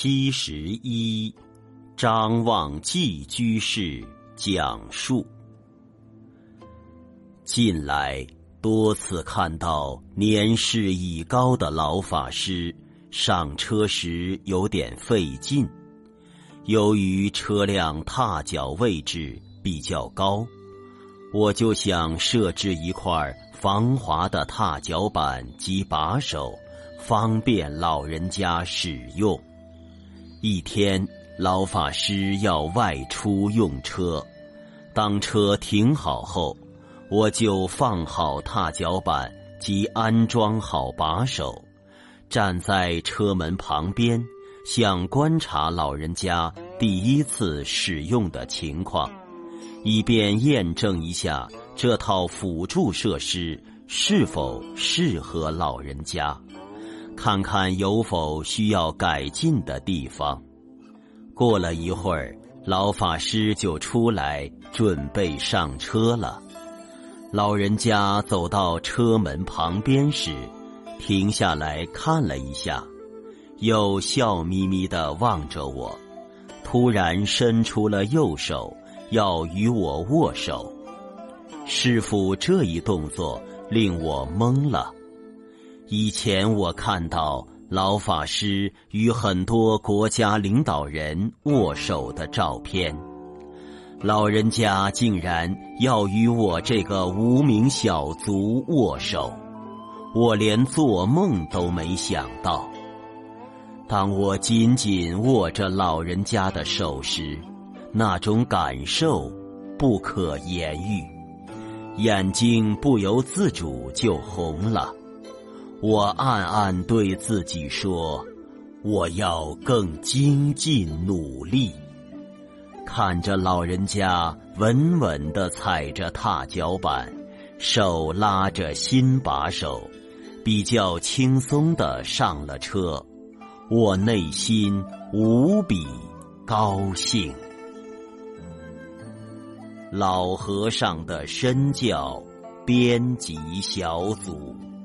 71张望济居士讲述。近来多次看到年事已高的老法师上车时有点费劲，由于车辆踏脚位置比较高，我就想设置一块防滑的踏脚板及把手，方便老人家使用。一天，老法师要外出用车，当车停好后，我就放好踏脚板及安装好把手，站在车门旁边，想观察老人家第一次使用的情况，以便验证一下这套辅助设施是否适合老人家，看看有否需要改进的地方。过了一会儿，老法师就出来准备上车了。老人家走到车门旁边时，停下来看了一下，又笑眯眯地望着我，突然伸出了右手，要与我握手。师父这一动作令我懵了。以前我看到老法师与很多国家领导人握手的照片，老人家竟然要与我这个无名小卒握手，我连做梦都没想到。当我紧紧握着老人家的手时，那种感受不可言喻，眼睛不由自主就红了。我暗暗对自己说，我要更精进努力。看着老人家稳稳地踩着踏脚板，手拉着新把手，比较轻松地上了车，我内心无比高兴。老和尚的身教编辑小组。